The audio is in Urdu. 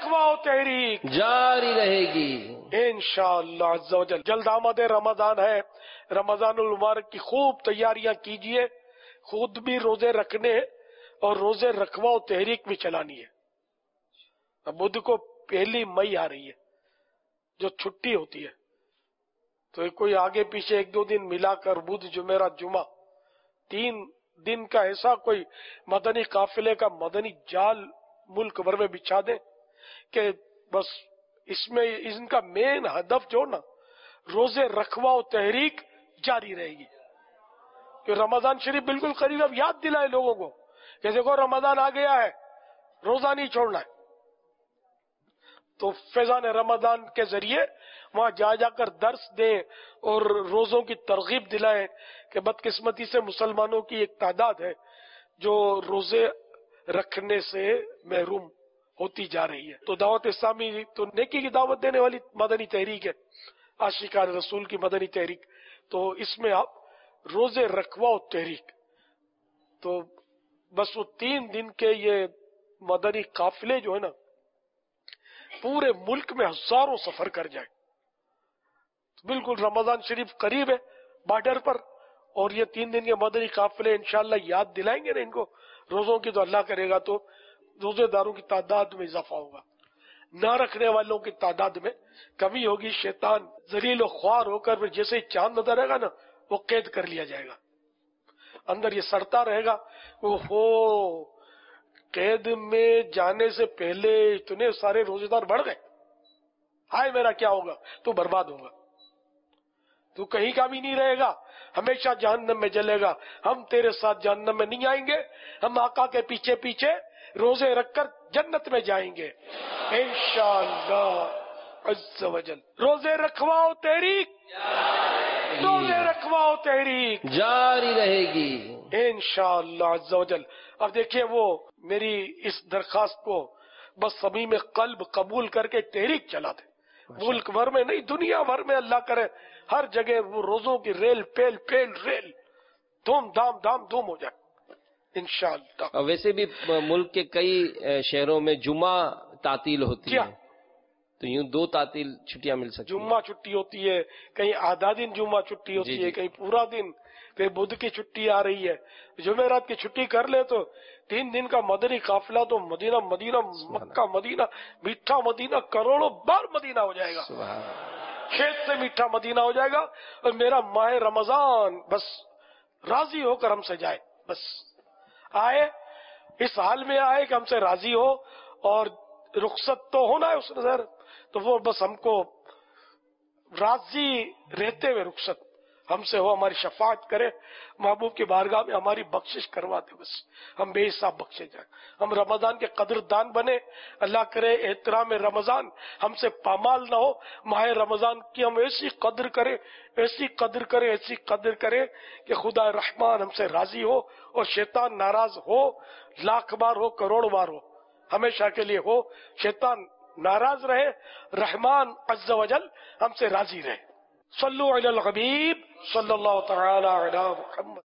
رکھوا و تحریک جاری رہے گی انشاءاللہ عز و جل۔ جلد آمد رمضان ہے، رمضان المبارک کی خوب تیاریاں کیجئے، خود بھی روزے رکھنے اور روزے رکھوا و تحریک بھی چلانی ہے۔ اب بدھ کو 1 مئی آ رہی ہے جو چھٹی ہوتی ہے، تو کوئی آگے پیچھے 1-2 دن ملا کر بدھ جمعرات جمعہ 3 دن کا ایسا کوئی مدنی قافلے کا مدنی جال ملک بھر میں بچھا دیں کہ بس اس میں ان کا مین ہدف جو نا روزے رکھوا و تحریک جاری رہے گی، کہ رمضان شریف بالکل قریب، اب یاد دلائے لوگوں کو کہ دیکھو رمضان آ گیا ہے، روزہ نہیں چھوڑنا ہے۔ تو فیضان رمضان کے ذریعے وہاں جا کر درس دیں اور روزوں کی ترغیب دلائیں کہ بدقسمتی سے مسلمانوں کی ایک تعداد ہے جو روزے رکھنے سے محروم ہوتی جا رہی ہے۔ تو دعوت اسلامی تو نیکی کی دعوت دینے والی مدنی تحریک ہے، عاشقان رسول کی مدنی تحریک، تو اس میں آپ روزے رکھوا و تحریک، تو بس وہ 3 دن کے یہ مدنی قافلے جو ہے نا پورے ملک میں ہزاروں سفر کر جائے۔ بالکل رمضان شریف قریب ہے بارڈر پر، اور یہ 3 دن کے مدنی قافلے انشاءاللہ یاد دلائیں گے نا ان کو روزوں کی، تو اللہ کرے گا تو روزے داروں کی تعداد میں اضافہ ہوگا، نہ رکھنے والوں کی تعداد میں کمی ہوگی۔ شیطان ذلیل و خوار ہو کر پھر جیسے ہی چاند نظر آئے گا نا وہ قید کر لیا جائے گا، اندر یہ سڑتا رہے گا، قید میں جانے سے پہلے اتنے سارے روزے دار بڑھ گئے، ہائے میرا کیا ہوگا، تو برباد ہوگا، تو کہیں کا بھی نہیں رہے گا، ہمیشہ جہنم میں جلے گا۔ ہم تیرے ساتھ جہنم میں نہیں آئیں گے، ہم آقا کے پیچھے پیچھے روزے رکھ کر جنت میں جائیں گے انشاءاللہ عز و جل۔ روزے رکھوا و تحریک، روزے رکھوا و تحریک جاری رہے گی انشاءاللہ عز و جل۔ اب دیکھیے وہ میری اس درخواست کو بس صمیم قلب قبول کر کے تحریک چلا دے، ملک بھر میں نہیں دنیا بھر میں، اللہ کرے ہر جگہ وہ روزوں کی ریل ریل دھوم دھام ہو جائے انشاءاللہ۔ اور ویسے بھی ملک کے کئی شہروں میں جمعہ تعطیل ہوتی ہے، تو یوں 2 تعطیل چھٹیاں مل سکتی ہیں۔ جمعہ چھٹی ہوتی ہے، کہیں آدھا دن جمعہ چھٹی ہوتی ہے، کہیں پورا دن، پھر بدھ کی چھٹی آ رہی ہے، جمعرات کی چھٹی کر لے تو 3 دن کا مدنی قافلہ تو مدینہ مکہ مدینہ میٹھا مدینہ کروڑوں بار مدینہ ہو جائے گا، کھیت سے میٹھا مدینہ ہو جائے گا، اور میرا ماہ رمضان بس راضی ہو کر ہم سے جائے، بس آئے اس حال میں آئے کہ ہم سے راضی ہو، اور رخصت تو ہونا ہے اس نظر، تو وہ بس ہم کو راضی رہتے ہوئے رخصت ہم سے ہو، ہماری شفاعت کرے محبوب کی بارگاہ میں، ہماری بخشش کروا دے، بس ہم بے حساب بخشے جائیں، ہم رمضان کے قدردان بنے، اللہ کرے احترام رمضان ہم سے پامال نہ ہو، ماہ رمضان کی ہم ایسی قدر کریں ایسی قدر کریں کہ خدا رحمان ہم سے راضی ہو اور شیطان ناراض ہو، 1,00,000 بار ہو، کروڑ بار ہو، ہمیشہ کے لیے ہو، شیطان ناراض رہے، رحمان عز و جل ہم سے راضی رہے۔ صلو علی الحبیب صلی اللہ تعالی علی محمد۔